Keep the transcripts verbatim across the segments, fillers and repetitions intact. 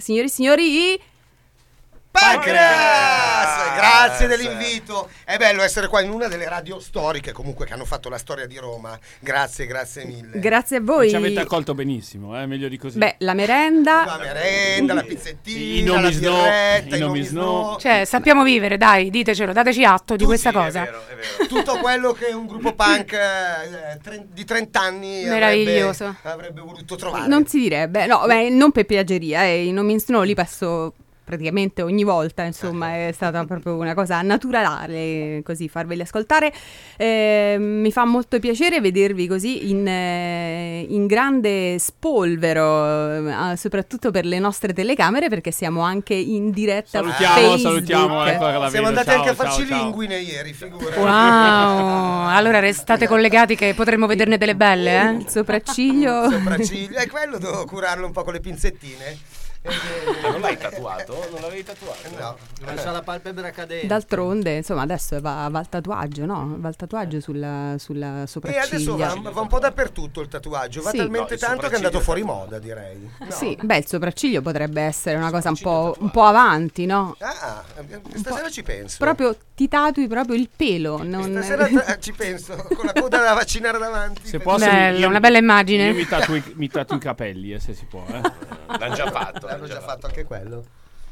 Signori e signori, Pancras! Grazie dell'invito. È bello essere qua in una delle radio storiche comunque che hanno fatto la storia di Roma. Grazie, grazie mille. Grazie a voi. Ci avete accolto benissimo, eh? Meglio di così. Beh, la merenda, La merenda, la pizzettina, I nomi la snow, birretta, i i nomi nomi snow. snow. Cioè, sappiamo vivere, dai, ditecelo, dateci atto di Tu questa sì, cosa. È vero, è vero. Tutto quello che un gruppo punk eh, tre- di trenta anni Meraviglioso. avrebbe, avrebbe voluto trovare. non si direbbe, no, beh, non per piaggeria, eh, i nomi snow li passo praticamente ogni volta, insomma, è stata proprio una cosa naturale così farveli ascoltare. Eh, mi fa molto piacere vedervi così in, eh, in grande spolvero, eh, soprattutto per le nostre telecamere, perché siamo anche in diretta Salutiamo, Facebook. salutiamo, ecco che la Siamo vedo. andati Ciao, anche a ciao, farci ciao. linguine ieri, figura. Wow, allora restate collegati che potremmo vederne delle belle, eh? Il sopracciglio. Sopracciglio. E quello devo curarlo un po' con le pinzettine. Ma non l'hai tatuato? Non l'avevi tatuato? No. Non c'ha la palpebra cadente. D'altronde, insomma, adesso va, va il tatuaggio, no? Va il tatuaggio sulla, sulla E sopracciglia. adesso va, va un po' dappertutto il tatuaggio, va Sì. talmente No, il tanto che è andato sopracciglio fuori è moda, direi. No. Sì, beh, il sopracciglio potrebbe essere una cosa un Sopracciglio po', un po' avanti, no? Ah, stasera ci penso. Proprio ti tatui proprio il pelo. Non... Stasera tra- ci penso, con la coda da vaccinare davanti. Se penso- posso, Bella, io- una bella immagine. Io mi tatuo i, mi tatuo i capelli, eh, se si può. Eh. L'hanno già fatto. L'hanno già fatto anche quello.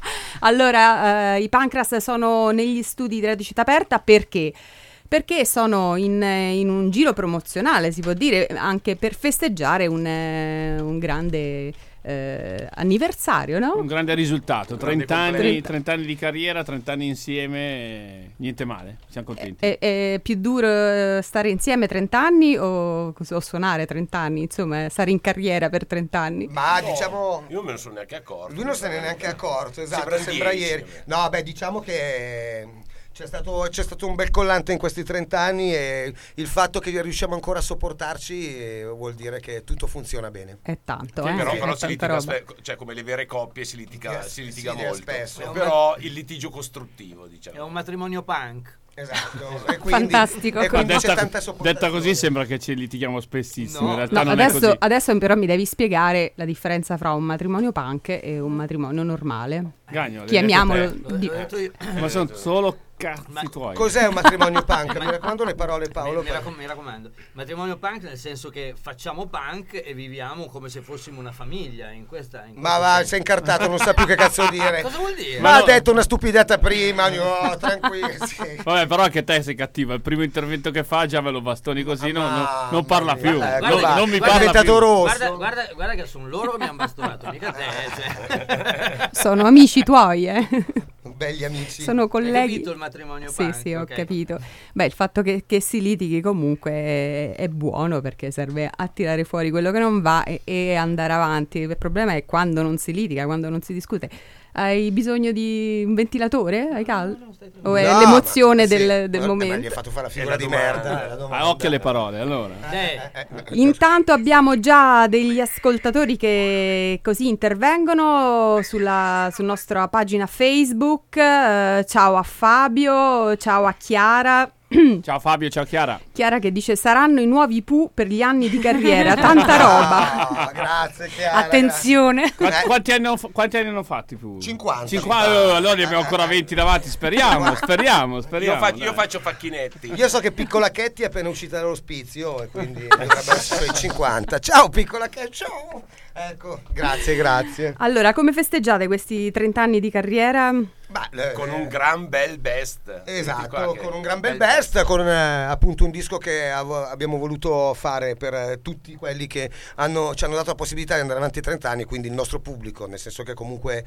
Allora, eh, i Pancras sono negli studi della Città Aperta perché? Perché sono in, in un giro promozionale, si può dire, anche per festeggiare un, eh, un grande eh, anniversario, no? Un grande risultato, grande trenta anni, complimento. trenta anni di carriera, trenta anni insieme, eh, niente male, siamo contenti. È, è più duro eh, stare insieme trenta anni o, o suonare trenta anni, insomma, stare in carriera per trenta anni? Ma diciamo... Io me ne sono neanche accorto. Lui non se ne è neanche accorto, esatto, Sembra sembra, dieci, ieri. vabbè. No, beh, diciamo che c'è stato, c'è stato un bel collante in questi trenta anni e il fatto che riusciamo ancora a sopportarci eh, vuol dire che tutto funziona bene. È tanto, Sì, eh? Però, È però si tanta litiga, roba. spe- cioè come le vere coppie si litiga, Sì, si litiga sì, molto. spesso. Però il litigio costruttivo, È diciamo. un matrimonio punk. Esatto. E quindi, Fantastico. E Ma quindi c'è detta, tanta sopportazione. detta così sembra che ci litighiamo spessissimo, No. in realtà No, non è adesso, così. adesso però mi devi spiegare la differenza fra un matrimonio punk e un matrimonio normale. Gagno, l'hai Chiamiamolo detto L'ho di- detto io. te. Ma sono solo cazzi Ma- tuoi. Cos'è un matrimonio punk? Mi raccomando le parole, Paolo. Mi, mi raccom- mi raccomando, matrimonio punk nel senso che facciamo punk e viviamo come se fossimo una famiglia in questa. In Ma questo va, senso. sei incartato, non sa più che cazzo dire. Cosa vuol dire? Ma Ma ha no. detto una stupidata prima, no, tranquillo. Sì. Vabbè, però anche te sei cattiva. Il primo intervento che fa già me lo bastoni così, no, no- Mamma non parla mia. più. Eh, non, guarda, non mi guarda, parla è diventato più. rosso. Guarda, guarda, guarda che sono loro che mi hanno bastonato, mica te. Cioè. Sono amici tuoi, eh? Belli amici. Sono Hai colleghi. capito il matrimonio Sì, punk? sì, ho Ok. capito. Beh, il fatto che, che si litighi comunque è, è buono perché serve a tirare fuori quello che non va e, e andare avanti. Il problema è quando non si litiga, quando non si discute. Hai bisogno di un ventilatore? Hai caldo? O è No, l'emozione ma- sì, del, del ma- Ma gli hai momento? fatto fare la È figura la di domanda. merda. la domanda. Ah, occhio alle parole, allora. Eh, Intanto abbiamo già degli ascoltatori che così intervengono sulla, sulla nostra pagina Facebook. Eh, ciao a Fabio, ciao a Chiara. Ciao Fabio, ciao Chiara. Chiara che dice saranno i nuovi Pooh per gli anni di carriera, tanta roba. Ah, grazie Chiara. Attenzione. Qu- Eh. quanti, anni ho, fa- quanti anni hanno fatti più? cinquanta. cinquanta. Oh, allora ne abbiamo ancora venti davanti. Speriamo, speriamo, Io, speriamo. faccio, io dai. faccio facchinetti. Io so che Piccola Chetti è appena uscita dall'ospizio e quindi dovrebbe essere sui cinquanta. Ciao Piccola Chetti, ciao. Ecco, grazie, grazie. Allora, come festeggiate questi trenta anni di carriera? Ma, eh, Con un gran bel best. Esatto, Tutti qua che- con un gran bel best, con eh, appunto un disco che av- abbiamo voluto fare per eh, tutti quelli che hanno, ci hanno dato la possibilità di andare avanti trenta anni, quindi il nostro pubblico, nel senso che comunque,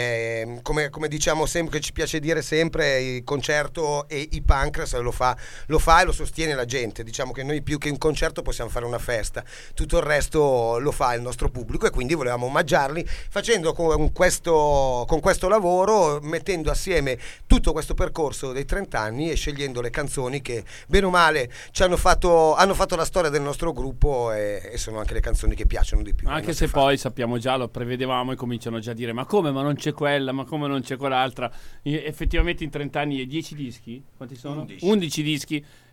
eh, come, come diciamo sempre, che ci piace dire sempre, il concerto e i Pancras lo fa, lo fa e lo sostiene la gente, diciamo che noi più che un concerto possiamo fare una festa, tutto il resto lo fa il nostro pubblico e quindi volevamo omaggiarli facendo con questo, con questo lavoro, mettendo assieme tutto questo percorso dei trenta anni e scegliendo le canzoni che bene o male ci hanno fatto, hanno fatto la storia del nostro gruppo e, e sono anche le canzoni che piacciono di più. ai Anche nostri se fan. poi sappiamo già, lo prevedevamo e cominciano già a dire ma come, ma non c'è quella, ma come non c'è quell'altra. E effettivamente in trenta anni e dieci dischi, quanti sono? undici. undici dischi,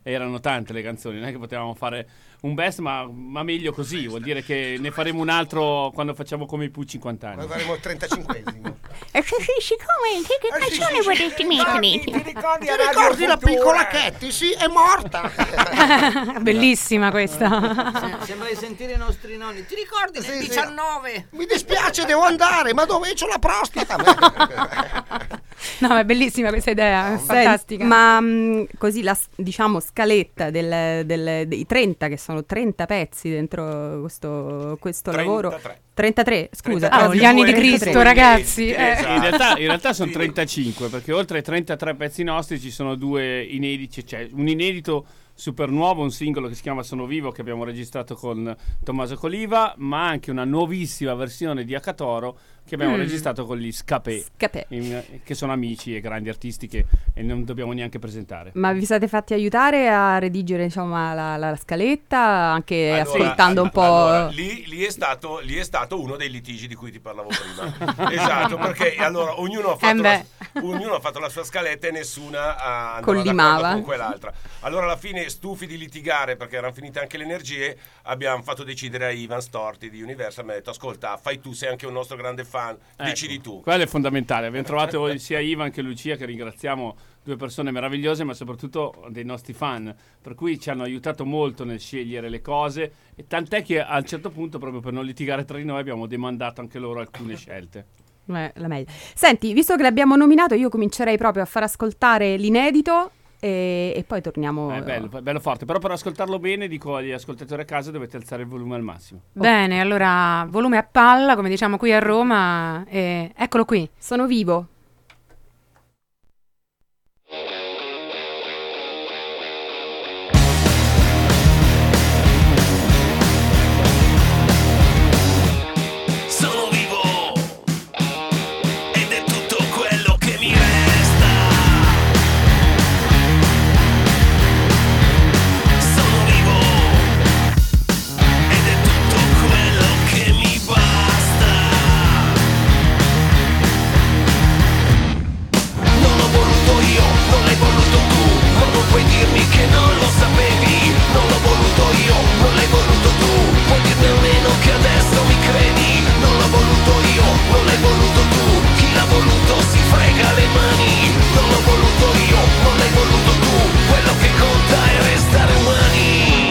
erano tante le canzoni, non è che potevamo fare un best, ma, ma meglio così, vuol dire che ne faremo un altro quando facciamo come i Pooh cinquanta anni. Noi faremo il trentacinquesimo. E se sì, siccome che Eh, sì, canzone sì, vorresti mettere? Ti ricordi, Ti ricordi la piccola Ketty? Sì, è morta. Bellissima questa. Se- Sembra di sentire i nostri nonni. Ti ricordi nel Sì, sì. diciannove? Mi dispiace, devo andare, ma dove c'ho la prostata? No, ma è bellissima questa idea, è fantastica. Senti, ma mh, così la s- diciamo scaletta del, del- dei trenta, che sono trenta pezzi dentro questo, questo lavoro. trentatré. trentatré, scusa. Ah, gli anni di trentatré. Cristo, ragazzi. eh. Esatto. In realtà, in realtà sono trentacinque, perché oltre ai trentatré pezzi nostri ci sono due inediti, cioè un inedito super nuovo, un singolo che si chiama Sono Vivo, che abbiamo registrato con Tommaso Coliva, ma anche una nuovissima versione di Akatoro che abbiamo Mm. registrato con gli Scapè, Scapè. in- che sono amici e grandi artisti che e non dobbiamo neanche presentare. Ma vi siete fatti aiutare a redigere, insomma, la, la scaletta, anche Allora, ascoltando un po'... allora, lì, lì è stato, lì è stato uno dei litigi di cui ti parlavo prima. Esatto, perché allora ognuno ha, fatto Eh la, beh. ognuno ha fatto la sua scaletta e nessuna ha andava Collimava. d'accordo con quell'altra. Allora alla fine, stufi di litigare perché erano finite anche le energie, abbiamo fatto decidere a Ivan Storti di Universal, mi ha detto ascolta, fai tu, sei anche un nostro grande fan, decidi Ecco, tu. quello è fondamentale. Abbiamo trovato sia Ivan che Lucia, che ringraziamo, due persone meravigliose, ma soprattutto dei nostri fan, per cui ci hanno aiutato molto nel scegliere le cose, e tant'è che a un certo punto, proprio per non litigare tra di noi, abbiamo demandato anche loro alcune scelte. Eh, la meglio. Senti, visto che l'abbiamo nominato, io comincerei proprio a far ascoltare l'inedito e, e poi torniamo... È bello, è bello forte, però per ascoltarlo bene, dico agli ascoltatori a casa, dovete alzare il volume al massimo. Bene, allora volume a palla, come diciamo qui a Roma, e eccolo qui. Sono vivo. Sono vivo ed è tutto quello che mi resta. Sono vivo ed è tutto quello che mi basta. Non l'ho voluto io, non l'hai voluto tu, ma non puoi dirmi che non lo sapevi. Non l'ho voluto io, non l'hai voluto tu, puoi dirmi almeno che adesso mi credi. Non l'ho voluto io, non l'hai voluto tu, chi l'ha voluto si frega le mani. Non l'ho voluto io, non l'hai voluto tu, quello che conta è restare umani.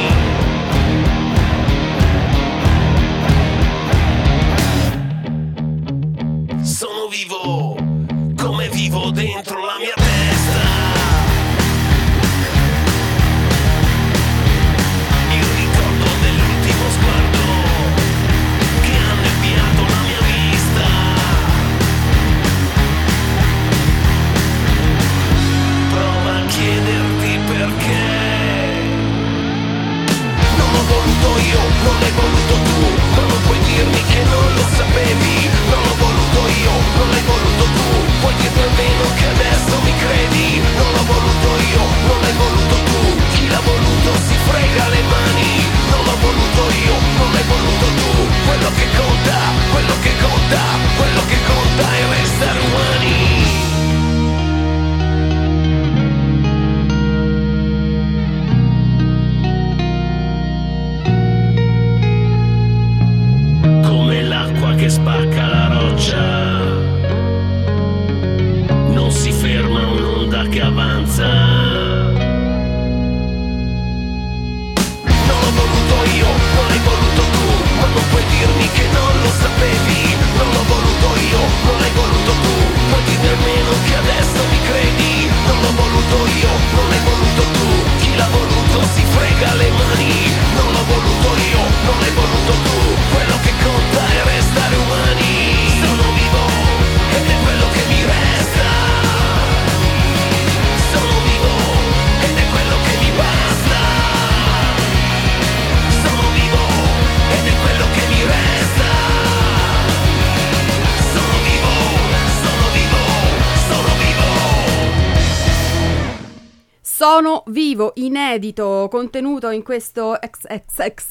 Sono vivo, come vivo dentro la mia testa. Il ricordo dell'ultimo sguardo che ha nebbiato la mia vista. Prova a chiederti perché. Non l'ho voluto io, non l'hai voluto tu, ma non puoi dirmi che non lo sapevi. Non l'ho voluto io, non l'hai voluto tu, puoi dirmi almeno che adesso mi credi. Non l'ho voluto io, non l'hai voluto tu, chi l'ha voluto si frega le mani. Non l'ho voluto io, non l'hai voluto tu, quello che conta, quello che conta, quello che conta è restare umani. Come l'acqua che spacca la roccia, non si ferma un'onda che avanza. Non l'ho voluto io, non l'hai voluto tu, ma non puoi dirmi che non lo sapevi. Non l'ho voluto io, non l'hai voluto tu, puoi dirmi almeno che adesso mi credi. Non l'ho voluto io, non l'hai voluto tu, chi l'ha voluto si frega le mani. Non l'ho voluto io, non l'hai voluto tu, quello che conta è restare umani. Sono vivo ed è quello che mi resta. Sono vivo ed è quello che mi basta. Sono vivo ed è quello che mi resta. Sono vivo, sono vivo, sono vivo. Sono vivo, inedito, contenuto in questo X X X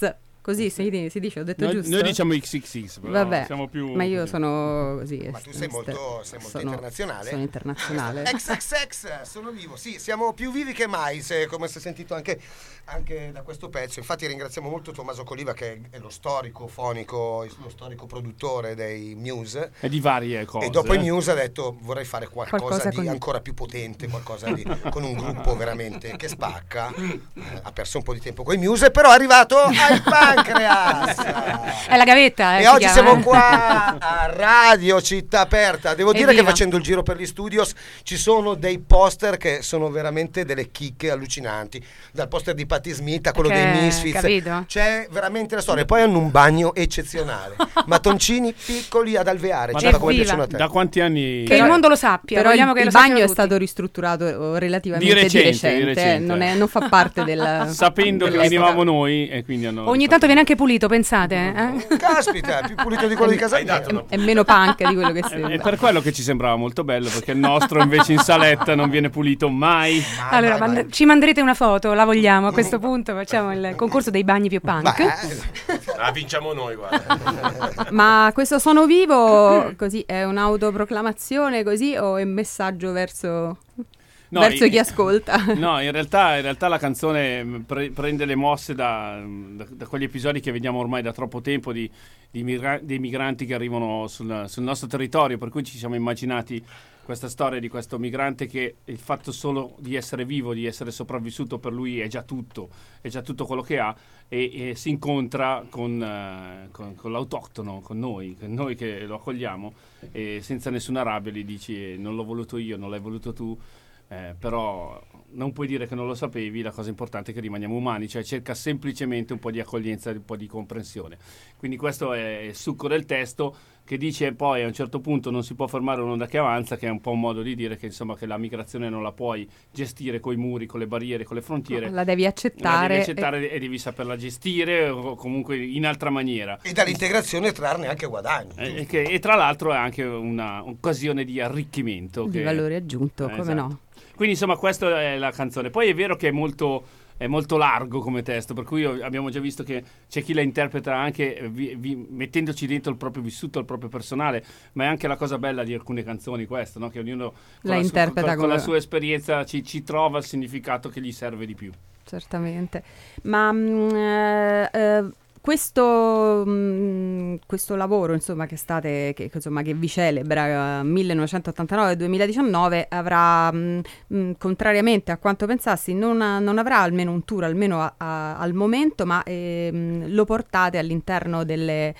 Così si, si dice, ho detto Noi, giusto? noi diciamo X X X, però Vabbè, siamo più... ma io così. sono così. Ma tu sei molto, sei molto sono, internazionale. Sono internazionale. X X X, sono vivo. Sì, siamo più vivi che mai, se, come si è sentito anche, anche da questo pezzo. Infatti ringraziamo molto Tommaso Coliva, che è lo storico fonico, lo storico produttore dei Muse. E di varie cose. E dopo eh. i Muse ha detto vorrei fare qualcosa, Qualcosa di con- ancora più potente, qualcosa di, con un gruppo veramente che spacca. Eh, ha perso un po' di tempo con i Muse, però è arrivato al Pancreas. È la gavetta, eh, E si oggi chiama, siamo eh. qua a Radio Città Aperta. Devo dire Evviva. che facendo il giro per gli studios ci sono dei poster che sono veramente delle chicche allucinanti. Dal poster di Patti Smith a quello Che- dei Misfits. capito? C'è veramente la storia. Poi hanno un bagno eccezionale. Mattoncini piccoli ad alveare. Ma Cioè, da- come Evviva. piacciono a te. Da quanti anni... Che il mondo lo sappia, Però il, vogliamo che il lo bagno sappiano è tutti. stato ristrutturato oh, relativamente Di di recente, recente, di recente. Non, è- non fa parte del... Sapendo che Dell'epoca. venivamo noi e quindi hanno... Ogni tanto viene anche pulito, pensate, eh? Caspita, più pulito di quello di casa Hai dato mia. una È meno punk di quello che È sembra. per quello che ci sembrava molto bello, perché il nostro invece in saletta non viene pulito mai. Vai, Allora, vai, mand- vai. ci manderete una foto, la vogliamo a questo punto, facciamo il concorso dei bagni più punk. Beh, La vinciamo noi, guarda. Ma questo Sono Vivo così è un'autoproclamazione così o è un messaggio verso, No, verso i- chi ascolta? No, in realtà, in realtà la canzone mh, pre- prende le mosse da, da- da quegli episodi che vediamo ormai da troppo tempo di, di migra- dei migranti che arrivano sul, sul nostro territorio, per cui ci siamo immaginati questa storia di questo migrante che il fatto solo di essere vivo, di essere sopravvissuto per lui è già tutto, è già tutto quello che ha e, e si incontra con, eh, con, con l'autoctono, con noi, con noi che lo accogliamo e senza nessuna rabbia gli dici eh, non l'ho voluto io, non l'hai voluto tu. Eh, però non puoi dire che non lo sapevi, la cosa importante è che rimaniamo umani, cioè cerca semplicemente un po' di accoglienza e un po' di comprensione. Quindi questo è il succo del testo, che dice poi a un certo punto non si può fermare un'onda che avanza, che è un po' un modo di dire che insomma che la migrazione non la puoi gestire coi muri, con le barriere, con le frontiere. La devi La accettare. devi accettare e devi saperla gestire o comunque in altra maniera. E dall'integrazione trarne anche guadagni. E, e che- e tra l'altro è anche una occasione di arricchimento. e di che- valore aggiunto, Eh, come esatto. no? Quindi insomma questa è la canzone. Poi è vero che è molto, è molto largo come testo, per cui io- abbiamo già visto che c'è chi la interpreta anche eh, vi- vi- mettendoci dentro il proprio vissuto, il proprio personale, ma è anche la cosa bella di alcune canzoni questa, no? Che ognuno con La la, su- interpreta con, con la come- sua esperienza ci, ci trova il significato che gli serve di più. Certamente. Ma mm, eh, eh, questo, mm, questo lavoro, insomma, che state, che, che, insomma, che vi celebra eh, millenovecentottantanove duemiladiciannove avrà, mm, mm, contrariamente a quanto pensassi, non, ha- non avrà almeno un tour, almeno a- a- al momento, ma ehm, lo portate all'interno delle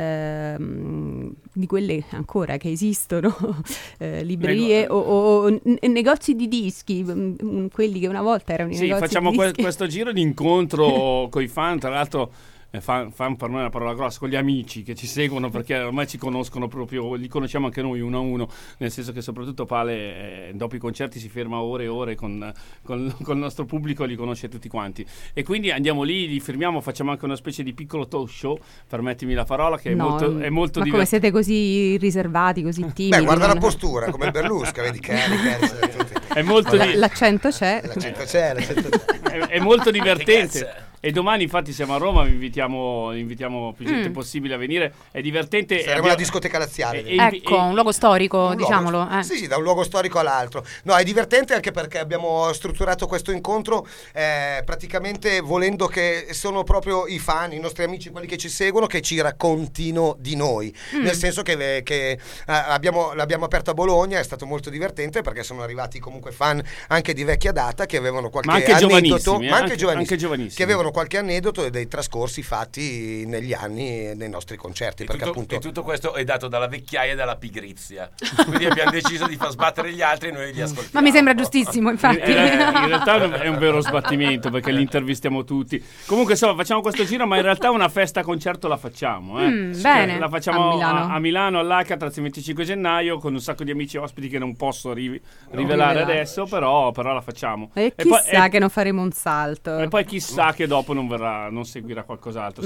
ehm, di quelle ancora che esistono, eh, librerie Nego- o, o- o n- negozi di dischi, mm, mm, quelli che una volta erano i Sì, negozi facciamo di que- dischi. questo giro di incontro con i fan, tra l'altro eh, fan, fan per noi è una parola grossa, con gli amici che ci seguono perché ormai ci conoscono proprio, li conosciamo anche noi uno a uno, nel senso che soprattutto Pale eh, dopo i concerti si ferma ore e ore con, con, con il nostro pubblico, li conosce tutti quanti e quindi andiamo lì, li fermiamo, facciamo anche una specie di piccolo talk show, permettimi la parola, che è No, molto, è molto ma come divertente. siete così riservati, così timidi? Beh, guarda la non- postura, come il Berlusca, vedi cari, cari, tutti. È molto, La- di- l'accento c'è. L'accento c'è, l'accento c'è. è, è molto divertente. Cazzo. E domani infatti siamo a Roma, vi invitiamo, invitiamo più gente Mm. possibile a venire, è divertente. e Saremo abbiamo- alla discoteca laziale. e- e- Ecco, un luogo storico, Un luogo- diciamolo. eh. Sì, sì, da un luogo storico all'altro. No, è divertente anche perché abbiamo strutturato questo incontro eh, praticamente volendo che sono proprio i fan, i nostri amici, quelli che ci seguono, che ci raccontino di noi. Mm. Nel senso che, che, eh, abbiamo, l'abbiamo aperto a Bologna, è stato molto divertente perché sono arrivati comunque fan anche di vecchia data che avevano qualche Ma anche aneddoto, giovanissimi, eh, ma anche, anche- giovanissimi, anche giovanissimi. che avevano qualche aneddoto dei trascorsi fatti negli anni nei nostri concerti. E Perché tutto, appunto e tutto questo è dato dalla vecchiaia e dalla pigrizia. Quindi abbiamo deciso di far sbattere gli altri e noi li ascoltiamo. Ma mi sembra giustissimo, infatti. Eh, eh, in realtà è un vero sbattimento perché li intervistiamo tutti. Comunque insomma facciamo questo giro, ma in realtà una festa concerto la facciamo. Eh. Mm, Sì, bene. La facciamo A Milano. a, a Milano all'Alcatraz il venticinque gennaio con un sacco di amici ospiti che non posso ri- rivelare rivelare. adesso, però, però la facciamo. E poi- chissà e- che non faremo un salto. E poi chissà che dopo non verrà, non seguirà qualcos'altro. No. Siamo,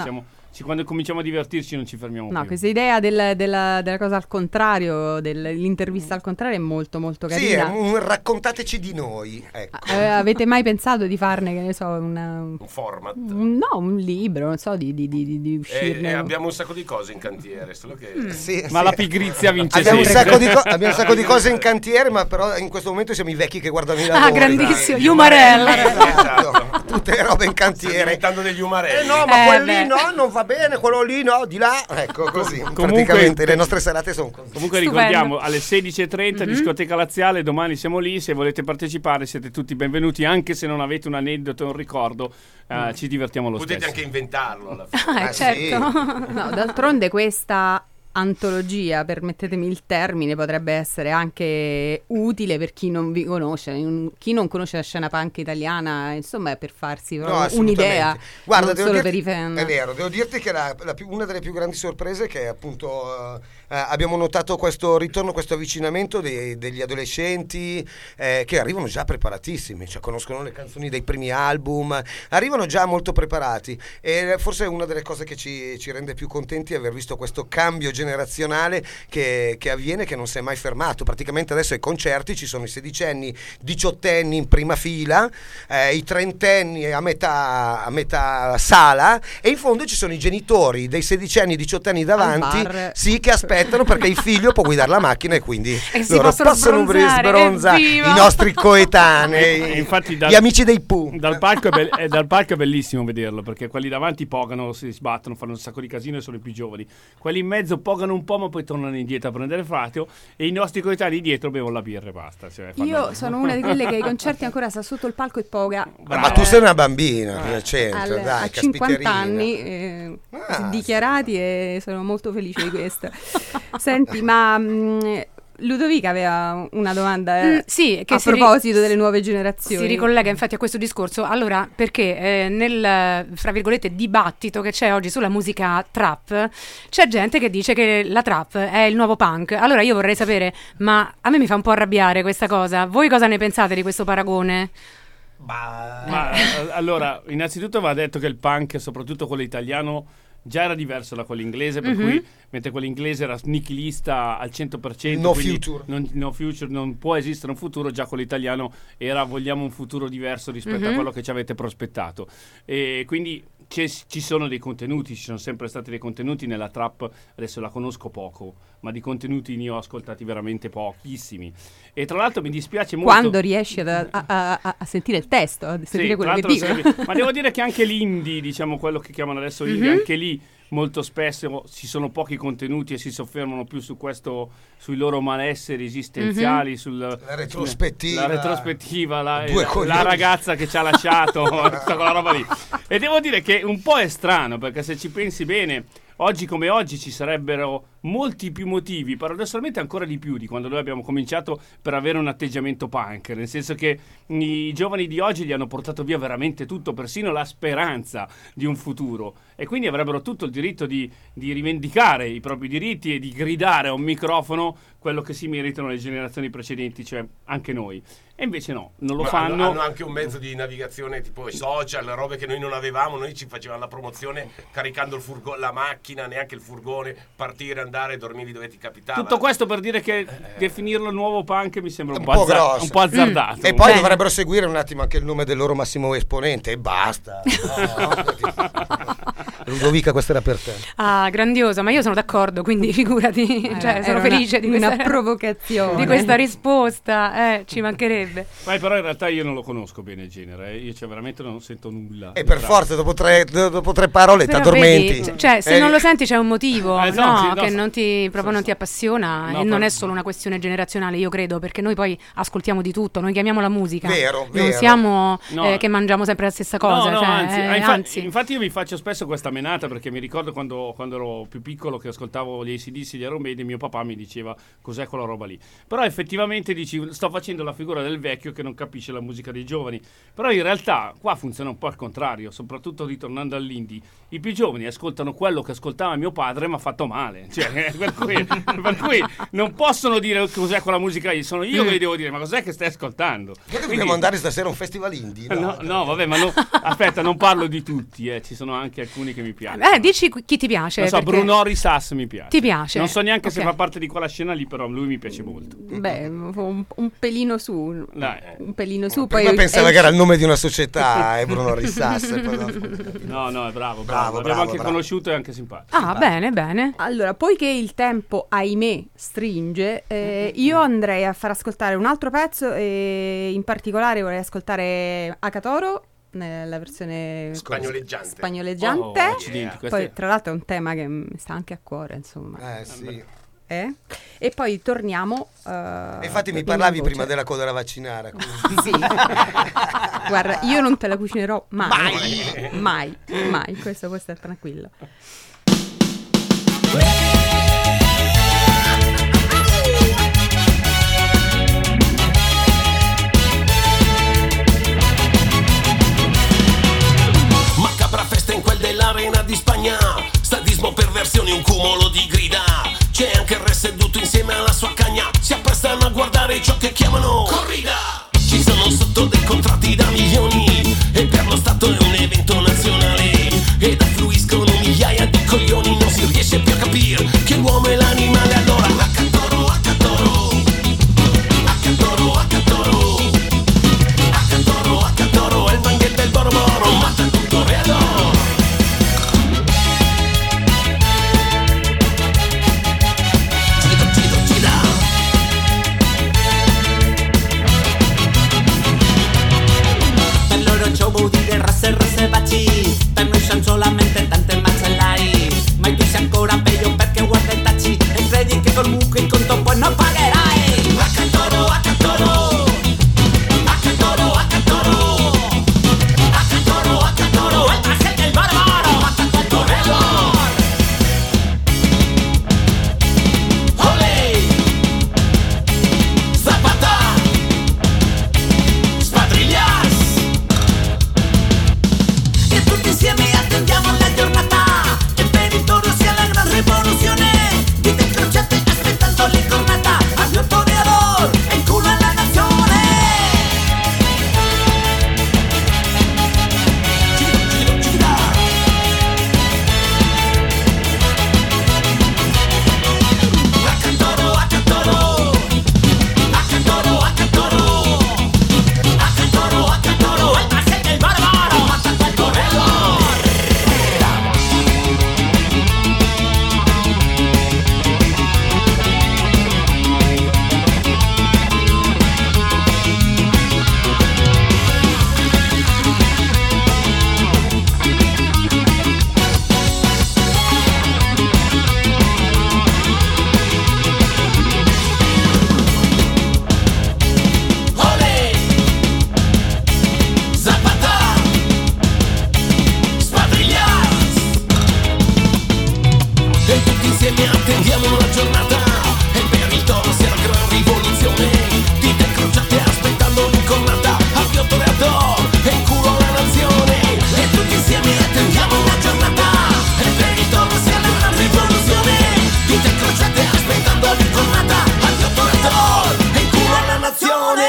ci- quando cominciamo a divertirci non ci fermiamo No, più. questa idea del- della, della cosa al contrario, dell'intervista al contrario è molto molto Sì, è carina. un raccontateci di noi. Ecco. Eh, avete mai pensato di farne, che ne so, una, Un format. un- no, un libro, non so, di, di, di, di- di E, uscirne? e abbiamo un sacco di cose in cantiere, solo che... Sì, Ma sì. la pigrizia vince Abbiamo un, sempre. sacco di co- abbiamo un sacco di cose in cantiere, ma però in questo momento siamo i vecchi che guardano i lavori. Ah, grandissimo. Dai, Umarella. Esatto. Tutte le robe in Stiamo cantiere. diventando degli Eh umarelli. no, ma Eh, quello beh. lì no, non va bene, quello lì no, di là. Ecco, così. Comunque- Praticamente le nostre serate sono così. Comunque Stupendo. ricordiamo alle sedici e trenta discoteca laziale, domani siamo lì, se volete partecipare siete tutti benvenuti, anche se non avete un aneddoto o un ricordo, eh, ci divertiamo lo Potete stesso. anche inventarlo alla fine. Ah, Ah, certo. sì. No, d'altronde questa antologia, permettetemi il termine, potrebbe essere anche utile per chi non vi conosce, un- chi non conosce la scena punk italiana, insomma, per farsi No, proprio assolutamente. un'idea, Guarda, non devo solo dirti- per i fan. È vero, devo dirti che la- la più- una delle più grandi sorprese è che appunto eh, eh, abbiamo notato questo ritorno, questo avvicinamento dei- degli adolescenti eh, che arrivano già preparatissimi, cioè conoscono le canzoni dei primi album, arrivano già molto preparati e forse una delle cose che ci, ci rende più contenti è aver visto questo cambio generazionale che, che avviene, che non si è mai fermato. Praticamente adesso ai concerti ci sono i sedicenni, diciottenni in prima fila, eh, i trentenni a metà, a metà sala e in fondo ci sono i genitori dei sedicenni e diciottenni davanti, bar. sì, che aspettano perché il figlio può guidare la macchina e quindi E si loro possono bri- sbronzare, sbronzare evviva! i nostri coetanei, E infatti dal- gli amici dei Pooh. Dal palco, è be- eh, dal palco è bellissimo vederlo, perché quelli davanti pogano, si sbattono, fanno un sacco di casino e sono i più giovani. Quelli in mezzo pogano un po', ma poi tornano indietro a prendere frateo, e i nostri coetanei dietro bevono la birra e basta. Cioè, fanno- Io sono una di quelle che ai concerti ancora sta sotto il palco e poga. Ma tu sei una bambina, Piacente, Al- dai, a cinquanta caspiterina. anni eh, Ah, dichiarati e sono molto felice di questo. Senti, ma mh, Ludovica aveva una domanda eh, Mm, sì, che a si ri- proposito delle nuove generazioni. Si ricollega infatti a questo discorso. Allora, perché eh, nel, fra virgolette, dibattito che c'è oggi sulla musica trap, c'è gente che dice che la trap è il nuovo punk. Allora io vorrei sapere, ma a me mi fa un po' arrabbiare questa cosa. Voi cosa ne pensate di questo paragone? Ma eh, allora, innanzitutto va detto che il punk, soprattutto quello italiano, già era diverso da quello inglese, per Mhm. cui mentre quello inglese era nichilista al cento per cento, No quindi future. Non, no future, non può esistere un futuro, già quello italiano era vogliamo un futuro diverso rispetto a Mhm. quello che ci avete prospettato. E quindi c'è- ci sono dei contenuti, ci sono sempre stati dei contenuti nella trap, adesso la conosco poco, ma di contenuti ne ho ascoltati veramente pochissimi. E tra l'altro mi dispiace molto... Quando riesci ad- a, a- a- a sentire il testo, a sentire Sì, quello che tra l'altro dicono. lo si- ma devo dire che anche l'indie, diciamo quello che chiamano adesso indie, Mhm. anche lì molto spesso ci sono pochi contenuti e si soffermano più su questo, sui loro malesseri esistenziali, sul, La retrospettiva. la retrospettiva, la, Due la- coglioni. la ragazza che ci ha lasciato, tutta quella roba lì. E devo dire che un po' è strano, perché se ci pensi bene, oggi come oggi ci sarebbero molti più motivi, paradossalmente ancora di più di quando noi abbiamo cominciato, per avere un atteggiamento punk, nel senso che i giovani di oggi gli hanno portato via veramente tutto, persino la speranza di un futuro, e quindi avrebbero tutto il diritto di, di rivendicare i propri diritti e di gridare a un microfono quello che si meritano le generazioni precedenti, cioè anche noi. E invece no, non lo Ma fanno. Hanno, hanno anche un mezzo di navigazione tipo i social, robe che noi non avevamo. Noi ci facevamo la promozione caricando il furgo- la macchina, neanche il furgone, partire, andare, dormivi dove ti capitava. Tutto questo per dire che definirlo nuovo punk mi sembra un, Un po', po' azza- grosso. un po' azzardato. E poi Bene. dovrebbero seguire un attimo anche il nome del loro massimo esponente e basta. No. Ludovica, questa era per te. Ah, grandioso, ma io sono d'accordo, quindi figurati, Eh, cioè, era sono una- felice di una questa, provocazione. di questa risposta, eh, ci mancherebbe. Ma però in realtà io non lo conosco bene il genere, eh. Io cioè veramente non sento nulla. E per Tra- forza, dopo tre, dopo tre parole ti Però addormenti. vedi, c- cioè, se Eh, non lo senti c'è un motivo, Eh, no, no, sì, no, che so- non ti, proprio so- non ti appassiona, no, e non per- è solo una questione generazionale, io credo, perché noi poi ascoltiamo di tutto, noi chiamiamo la musica, Vero, non vero. siamo No. eh, che mangiamo sempre la stessa cosa, No, no, cioè, anzi, eh, ah, infa- anzi. infatti io mi faccio spesso questa menata, perché mi ricordo quando, quando ero più piccolo che ascoltavo gli A C D C, gli Iron Maiden, mio papà mi diceva cos'è quella roba lì. Però effettivamente dici, sto facendo la figura del vecchio che non capisce la musica dei giovani. Però in realtà qua funziona un po' al contrario, soprattutto ritornando all'indie. I più giovani ascoltano quello che ascoltava mio padre, ma fatto male. Cioè, per, cui, per cui non possono dire cos'è quella musica lì, sono io che gli devo dire, ma cos'è che stai ascoltando? Noi Quindi- dobbiamo andare stasera a un festival indie. No, no, vabbè, ma no, aspetta, non parlo di tutti, eh. Ci sono anche alcuni che mi mi piace. Eh, dici chi ti piace. Non so, perché- Bruno Risas mi piace. Ti piace? Non so neanche se Ok. fa parte di quella scena lì, però lui mi piace molto. Beh, un, un pelino su. Dai. Un pelino su. Prima Poi pensava è che era il usci- nome di una società, è Bruno Risas. e poi dopo- No, no, è bravo, bravo. Bravo, L'abbiamo bravo, anche bravo. conosciuto e anche simpatico. Ah, bene, bene. Allora, poiché il tempo, ahimè, stringe, eh, io andrei a far ascoltare un altro pezzo e in particolare vorrei ascoltare Akatoro nella versione Spagnoleggiante. spagnoleggiante. Oh, accidenti, questo Poi, è- tra l'altro, è un tema che mi sta anche a cuore, insomma. Eh sì. Eh? E poi torniamo. eh, E infatti mi in parlavi voce. prima della coda da vaccinare. Sì. Guarda, io non te la cucinerò mai. Mai, mai. Questo puoi stare tranquillo. Macabra festa in quel dell'arena di Spagna. Sadismo, perversione, un cumulo di grida. C'è anche il re seduto insieme alla sua cagna. Si apprestano a guardare ciò che chiamano corrida. Ci sono sotto dei contratti da milioni e per lo Stato è un evento nazionale. Ed affluiscono migliaia di coglioni. Non si riesce più a capire che l'uomo è l'animale. Allora Akatoro, Akatoro, Akatoro, Akatoro, Akatoro, Akatoro, è il Vangelo del Boroboro, mata tutto e adoro. Gira, gira, gira. Per loro ciò vuol dire razze, razze, baci. Per noi sono solamente tante macellai. Ma tu sei ancora peggio perché guarda i taci e credi che col mucco il conto poi non pagherai. Akatoro, Akatoro, Akatoro, Akatoro, Akatoro, Akatoro, È il traje del barbaro. mata tutto e adoro. Olè, Zapata, Spadrillas. E tutti insieme attendiamo la giornata. E per il toro sia la gran rivoluzione. Dite incrociate aspettando l'incornata. Addio toreador, e il culo alla nazione. Gira, gira, gira. Akatoro, Akatoro, Akatoro, Akatoro, Akatoro, Akatoro, È il traje del barbaro. mata tutto e adoro. Olè, Zapata, Spadrillas. E tutti insieme attendiamo la giornata. E per il toro sia la gran rivoluzione. Dite incrociate aspettando l'incornata. Addio toreador, e in culo alla nazione. E tutti insieme attendiamo la giornata. E per il toro sia la gran rivoluzione. Dite incrociate aspettando l'incornata. Addio toreador, e in culo alla nazione.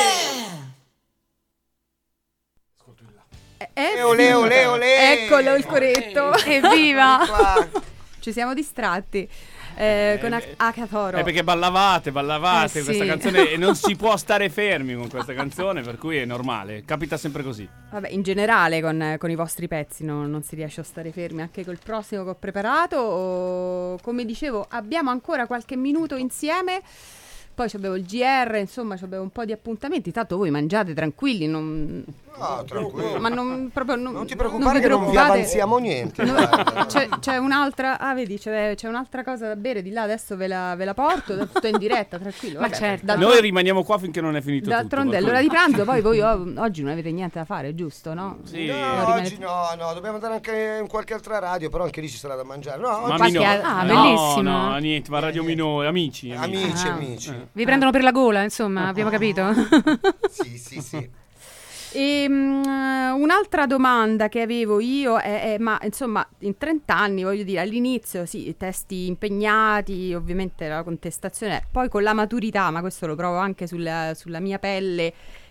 Eh, Olè, olè, olè. Eccolo il coretto. Evviva! Qua. Ci siamo distratti. Eh, con Ak- Akatoro. È perché ballavate, ballavate Eh, questa sì. canzone e non si può stare fermi con questa canzone, per cui è normale, capita sempre così. Vabbè, in generale con, con i vostri pezzi no- non si riesce a stare fermi, anche col prossimo che ho preparato. o- come dicevo, abbiamo ancora qualche minuto insieme. Poi abbiamo il G R, insomma, abbiamo un po' di appuntamenti. Tanto voi mangiate tranquilli, non... No, tranquillo. ma non proprio non, Non ti vi preoccupare che non vi preoccupate. avanziamo niente. No, guarda. c'è, c'è un'altra, ah vedi, c'è, c'è un'altra cosa da bere di là, adesso ve la, ve la porto, tutto in diretta, tranquillo. Ma vabbè. certo. D'altro- Noi rimaniamo qua finché non è finito D'altronde è tutto. l'ora per di cui- pranzo, poi voi o- oggi non avete niente da fare, giusto, no? Sì. No, rimanete- oggi no, no, dobbiamo andare anche in qualche altra radio, però anche lì ci sarà da mangiare. No, Ma oggi qualche- minore. ah, no, bellissimo. No, niente, ma Radio Minore, amici. amici. amici, Ah. amici. Vi prendono per la gola, insomma, abbiamo capito? Sì, sì, sì. E, mm, un'altra domanda che avevo io è, è, ma insomma in trenta anni voglio dire all'inizio sì, testi impegnati, ovviamente la contestazione, poi con la maturità, ma questo lo provo anche sulla, sulla mia pelle,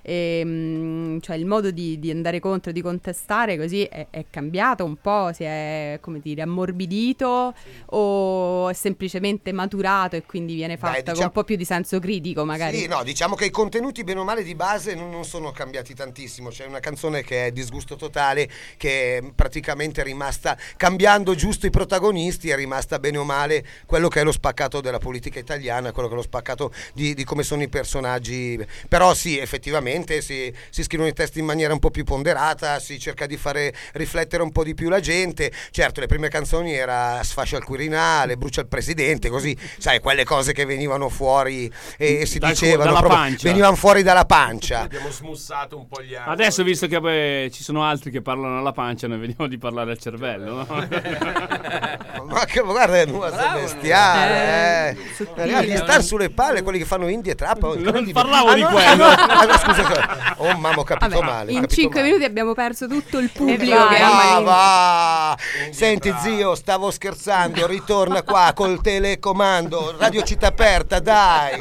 e, mh, cioè il modo di, di andare contro, di contestare così è, è cambiato un po', si è, come dire, ammorbidito sì. o è semplicemente maturato e quindi viene fatta Beh, diciamo, con un po' più di senso critico magari? Sì, no, diciamo che i contenuti bene o male di base non, non sono cambiati tantissimo, c'è una canzone che è disgusto totale, che praticamente è rimasta, cambiando giusto i protagonisti, è rimasta bene o male quello che è lo spaccato della politica italiana, quello che è lo spaccato di, di come sono i personaggi, però sì, effettivamente si, si scrivono i testi in maniera un po' più ponderata, si cerca di fare riflettere un po' di più la gente. Certo, le prime canzoni era sfascia il Quirinale, brucia il presidente, così sai, quelle cose che venivano fuori e, e si Dal, dicevano dalla proprio, pancia. venivano fuori dalla pancia. Abbiamo smussato un po' gli altri. Adesso, visto che beh, ci sono altri che parlano alla pancia, noi veniamo di parlare al cervello, no? Ma che guarda, è nuova bestiale, eh. eh. Di star sulle palle quelli che fanno indie trap. Non parlavo ah, di no, quello. Ah, no, ah, scusa, oh mamma, ho capito Vabbè, male. in cinque minuti abbiamo perso tutto il pubblico vai, che va, ama va. Senti zio, stavo scherzando, ritorna qua col telecomando, Radio Città Aperta, dai.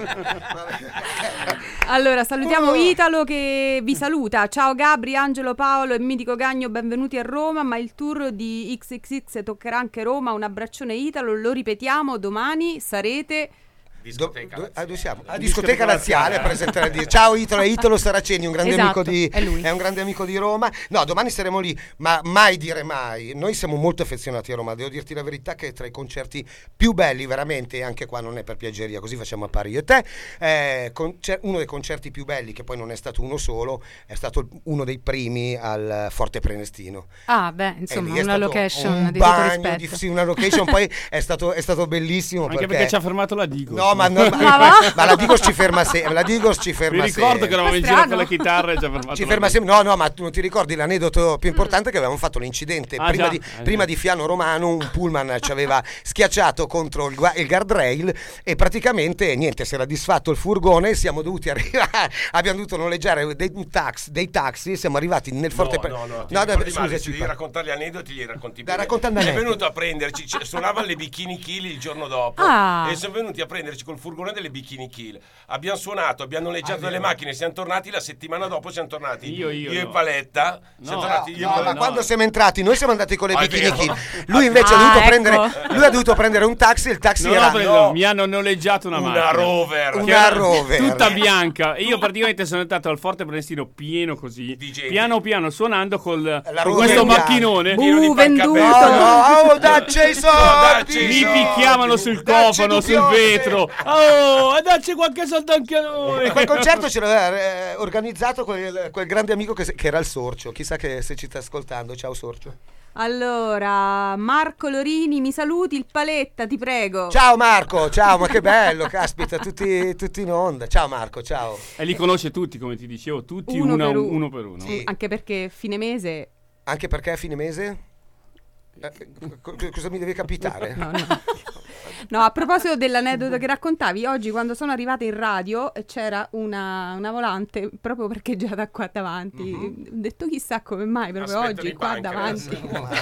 Allora salutiamo Italo che vi saluta. Ciao Gabri, Angelo, Paolo e Mitico Gagno, benvenuti a Roma, ma il tour di X X X toccherà anche Roma. Un abbraccione Italo, lo ripetiamo, domani sarete Discoteca do, do, ah, dove siamo? A Discoteca Discoteca Laziale a presentare di... Ciao Italo, è Italo Saraceni, un grande esatto, amico di è, lui. è un grande amico di Roma. No, domani saremo lì, ma mai dire mai. Noi siamo molto affezionati a Roma, devo dirti la verità che tra i concerti più belli veramente, anche qua non è per piaggeria, così facciamo a pari io e te, eh, concer- uno dei concerti più belli, che poi non è stato uno solo, è stato uno dei primi al Forte Prenestino. Ah beh, insomma, una location un di tutto bagno rispetto. di, sì, una location poi è stato, è stato bellissimo. Anche perché, perché ci ha fermato la Digos. No, ma, no, ma, ma la Digos ci ferma sempre. La Digos ci ferma Mi ricordo sempre. che eravamo in giro con la chitarra e ci ha fermato. Ci ferma sempre. No, no, ma tu non ti ricordi l'aneddoto più importante che avevamo fatto l'incidente ah, prima, già, di, eh, prima di Fiano Romano, un pullman ci aveva schiacciato contro il, il guardrail e praticamente niente, si era disfatto il furgone e siamo dovuti arrivare, abbiamo dovuto noleggiare dei taxi, dei taxi, siamo arrivati nel Forte No, no, no, ti no, ricordi da, male, scusa, se devi raccontare gli aneddoti, gli racconti Da bene. raccontare È aneddoti. venuto a prenderci, c- suonavano le Bikini Kill il giorno dopo Ah. e sono venuti a prenderci col furgone delle Bikini Kill. Abbiamo suonato, abbiamo noleggiato Ah, delle vero. macchine, siamo tornati la settimana dopo, siamo tornati Io, io, e no. Paletta, siamo No, tornati io No, e ma Paletta. quando siamo entrati, noi siamo andati con le Ah, è Bikini vero. Kill. Lui invece Ah, ha dovuto ecco. prendere lui ha dovuto prendere un taxi, il taxi Non era l'ho preso, no. mi hanno noleggiato una, Una macchina. Rover. Una Che era Rover. tutta bianca e io praticamente sono entrato al Forte Prenestino pieno così, Di gente. piano piano suonando col, con Rover questo bianca. macchinone. Pieno di Bu, venduto. pancabelle. No, no, oh, dacci i dacci soldi. i Mi soldi. picchiavano sul Dacci cofano, due sul piotte. vetro. Oh, e dacci qualche soldo anche a noi. E quel concerto ce l'aveva eh, organizzato quel, quel grande amico che, che era il Sorcio. Chissà che se ci sta ascoltando. Ciao Sorcio. Allora, Marco Lorini, mi saluti, il Paletta, ti prego. Ciao Marco, ciao, ma che bello, caspita, tutti, tutti in onda. Ciao Marco, ciao. E li conosce tutti, come ti dicevo, tutti Uno una- per uno. uno per uno. Sì. Anche perché fine mese... Anche perché a fine mese? Eh, co- co- cosa mi deve capitare? No, no. No, a proposito dell'aneddoto che raccontavi, oggi quando sono arrivata in radio eh, c'era una, una volante proprio parcheggiata qua davanti. Mhm. Ho detto chissà come mai proprio Aspettano oggi i qua pancreas. davanti.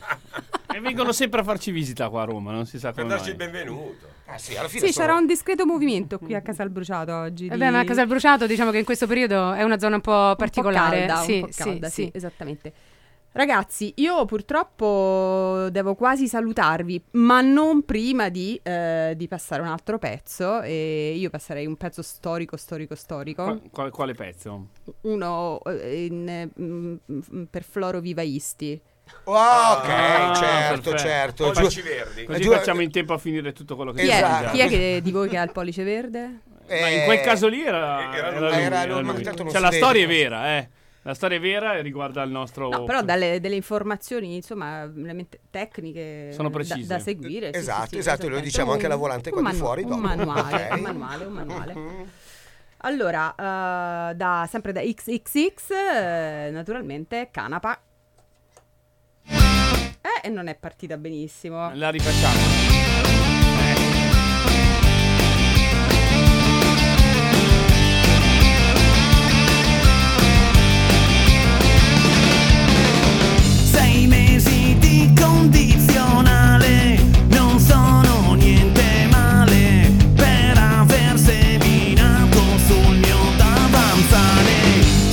E vengono sempre a farci visita qua a Roma, non si sa Per come darci il mai. benvenuto. Ah, sì, alla fine Sì, sono- c'era un discreto movimento qui a Casal Bruciato oggi. Eh di- beh, ma a Casal Bruciato diciamo che in questo periodo è una zona un po' un particolare. po' calda, sì, un po' sì, calda, sì, sì. esattamente. Ragazzi, io purtroppo devo quasi salutarvi, ma non prima di, eh, di passare un altro pezzo. E io passerei un pezzo storico, storico, storico. Qua- quale, quale pezzo? Uno eh, in, mm, mm, per Floro Vivaisti. Oh, ok, Ah, certo, perfetto. certo. Oggi Giu- ci verdi. Così giù- facciamo in tempo a finire tutto quello che Chi, Esatto. è, mangiamo. chi è che di voi che ha il pollice verde? Ma in eh, quel caso lì era, era era lui, lui, era era lui, lui. ma tanto non Cioè si la vede. storia è vera, eh. La storia è vera e riguarda il nostro... No, però dalle delle informazioni, insomma, veramente tecniche Sono da, precise. da seguire. sì, Esatto, sì, sì, esatto, lo esattamente. diciamo anche alla Un- volante un qua di manu- fuori, Un dopo. manuale, Ok. un manuale, un manuale. Allora, eh, da, sempre da X X X, eh, naturalmente, Canapa. Eh, e non è partita benissimo. La rifacciamo. Sei mesi di condizionale non sono niente male per aver seminato sul mio davanzale.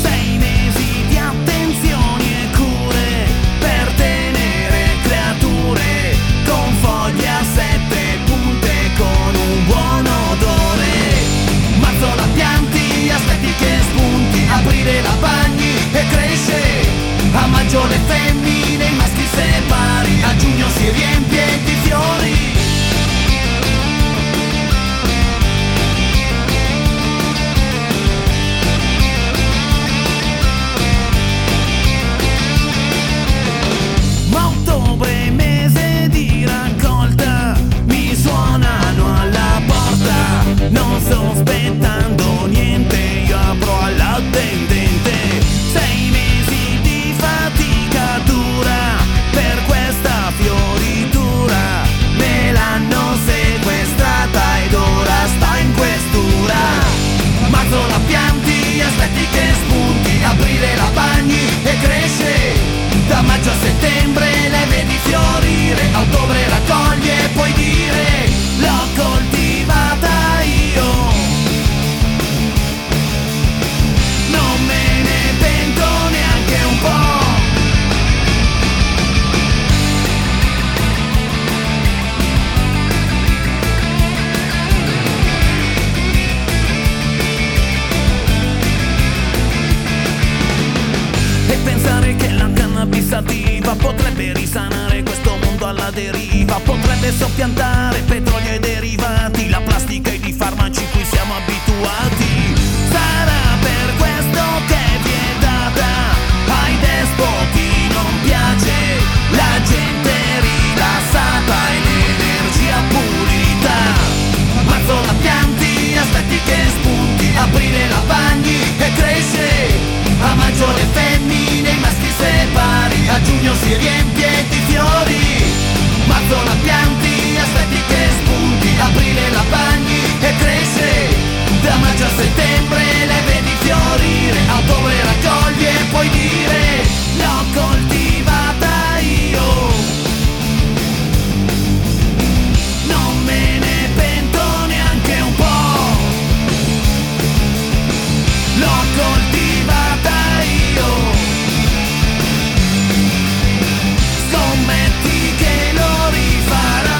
sativa potrebbe risanare questo mondo alla deriva, potrebbe soppiantare petrolio e derivati, la plastica e i farmaci cui siamo abituati. Sarà per questo che è vietata ai despoti, non piace la gente rilassata e l'energia pulita. Mazzola pianti, aspetti che spunti, aprile la bagni e cresce. A maggio le femmine, i maschi separi, a giugno si riempie di fiori. Mazzola pianti, aspetti che spunti, aprile la bagni e cresce. Da maggio a settembre le vedi fiorire, a ottobre raccogli e puoi dire l'ho coltivata io. Non me ne pento neanche un po'. L'ho coltivata io. Scommetti che lo rifarò.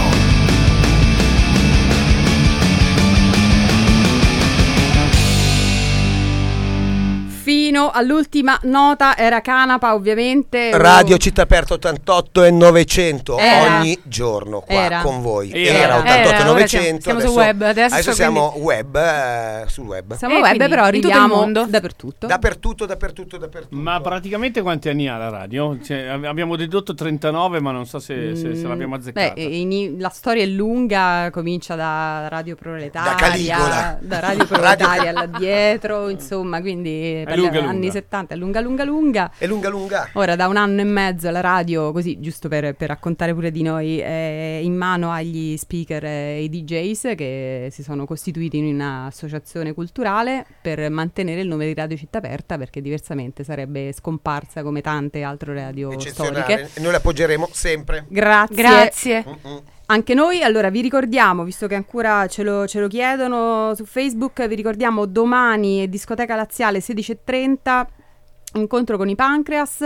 Fino all'ultima nota era Canapa, ovviamente. Radio Città Aperta ottantotto e novecento Era. ogni giorno qua Era. con voi. Era. Era ottantotto Era, e ora novecento. siamo- siamo su web, adesso siamo web, eh, sul web. Siamo Eh, web, quindi però in tutto il arriviamo mondo. dappertutto. Dappertutto, dappertutto, dappertutto. Ma praticamente quanti anni ha la radio? Cioè, ab- abbiamo dedotto trentanove, ma non so se, se- se l'abbiamo azzeccata. Beh, in- la storia è lunga, comincia da Radio Proletaria, Da Caligola. da Radio Proletaria là dietro, insomma, quindi per lunga, gli anni lunga. settanta è lunga lunga lunga. È lunga lunga. Ora da un anno e mezzo la radio, così giusto per, per raccontare pure di noi, è in mano agli speaker e ai D Js che si sono costituiti in un'associazione culturale per mantenere il nome di Radio Città Aperta, perché diversamente sarebbe scomparsa come tante altre radio Eccezionale. storiche. E noi l'appoggeremo sempre. Grazie. Grazie. Mm-mm. Anche noi, allora vi ricordiamo, visto che ancora ce lo, ce lo chiedono su Facebook, vi ricordiamo domani Discoteca Laziale sedici e trenta, incontro con i Pancreas.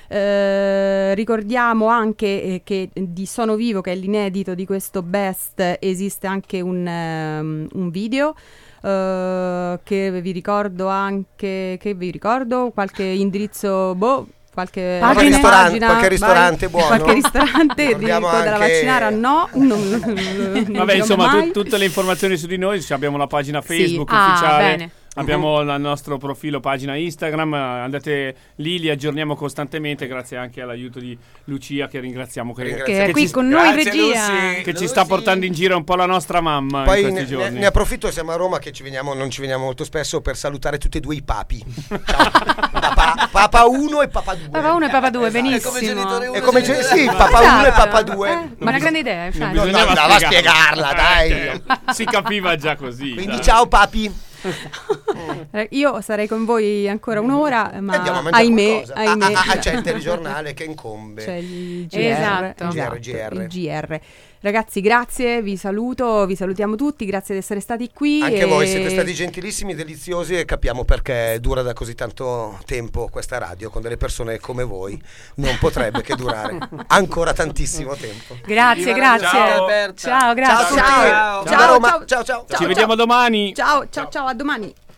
Eh, ricordiamo anche eh, che di Sono Vivo, che è l'inedito di questo Best, esiste anche un, ehm, un video. eh, che vi ricordo anche, che vi ricordo qualche indirizzo, boh, qualche Pagine? Qualche ristorante, pagina, qualche vai. ristorante buono. Qualche ristorante di Ricordiamo quello della anche- vaccinara, no, non, non, non Vabbè, dirò insomma, mai. tu- tutte le informazioni su di noi, abbiamo la pagina Facebook Ah, ufficiale. bene. Abbiamo il nostro profilo, pagina Instagram, eh, andate lì, li aggiorniamo costantemente grazie anche all'aiuto di Lucia, che ringraziamo, che, Ringraziamo. Che è qui ci, con noi in Grazie, regia. Lucy. che ci sta portando in giro un po' la nostra mamma Poi in ne, questi ne- giorni. ne approfitto, siamo a Roma che ci veniamo, non ci veniamo molto spesso, per salutare tutti e due i papi. Ciao. Papa, Papa uno e Papa due. Papa uno e Papa due, È come benissimo. genitore uno È come e ge- genitore sì, due. Papa uno e Esatto. Papa due. Eh, ma una grande idea, Non infatti. bisogna- bisognava andava a spiegarla, dai. Eh, si capiva già così. Quindi dai. ciao papi. Eh, io sarei con voi ancora un'ora, ma Andiamo a mangiare ahimè, qualcosa. ahimè, Ah, ah, ah, c'è il telegiornale che incombe. c'è il G R, Esatto. esatto, G R. il G R. Ragazzi, grazie, vi saluto, vi salutiamo tutti, grazie di essere stati qui. Anche e- voi siete stati gentilissimi, deliziosi, e capiamo perché dura da così tanto tempo questa radio con delle persone come voi. Non potrebbe che durare ancora tantissimo tempo. Grazie, Viva la grazie. città aperta. Ciao, Ciao a grazie. tutti. Ciao. Da Roma. Ciao ciao. Ci vediamo domani. Ciao, ciao, ciao, a domani.